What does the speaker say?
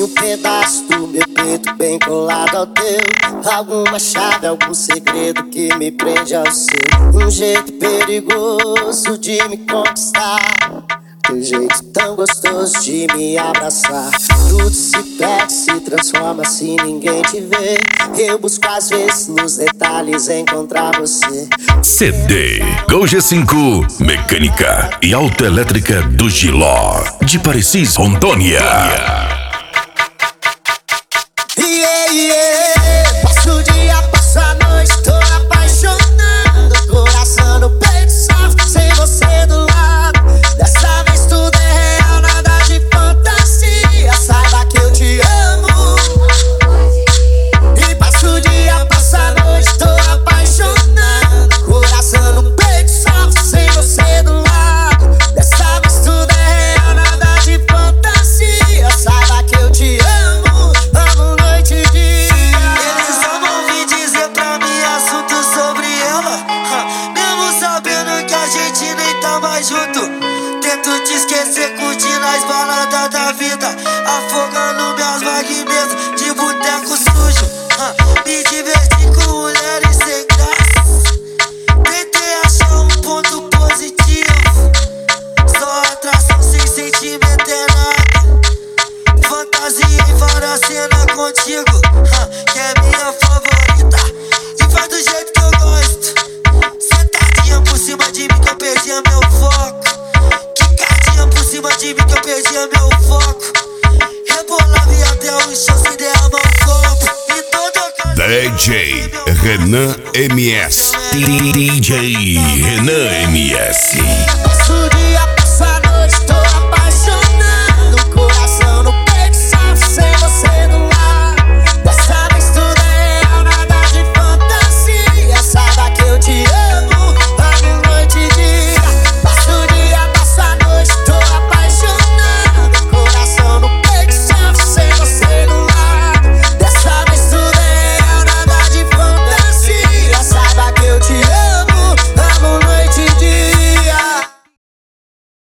pedaço do meu peito bem colado ao teu. Alguma chave, algum segredo que me prende ao seu. Um jeito perigoso de me conquistar, teu jeito tão gostoso de me abraçar. Tudo se perde, se transforma se ninguém te vê. Eu busco às vezes nos detalhes encontrar você. CD Gol G5 Mecânica e Autoelétrica do Giló, de Parecis, Rondônia. Yeah, yeah. Passo o dia, passo a noite, tô apaixonado. Coração no peito, sofre sem você do lado. Dessa vez tudo é real, nada de fantasia. Saiba que eu te amo. E passo o dia, passo a noite, tô apaixonado. Coração no peito, sofre sem você do lado. Dessa vez tudo é real, nada de fantasia. Saiba que eu te amo. Amo noite e dia. Eles só vão vir dizer pra mim assunto sobre ela, mesmo sabendo que a gente nem tá mais junto. Tento te esquecer curtindo as baladas da vida, afogando minhas vaguinhas de boteco sujo. Me diverti com mulheres sem graça, tentei achar um ponto positivo. Só atração sem sentimento é nada. Fantasia em várias cenas contigo, que é minha favorita. E faz do jeito que eu gosto, sentadinha por cima de mim que eu perdia meu foco. Quicadinha por cima de mim que eu perdia meu foco. Rebolava e até o chão sem derramar um copo. E toda ocasião DJ Renan MS. DJ Renan MS.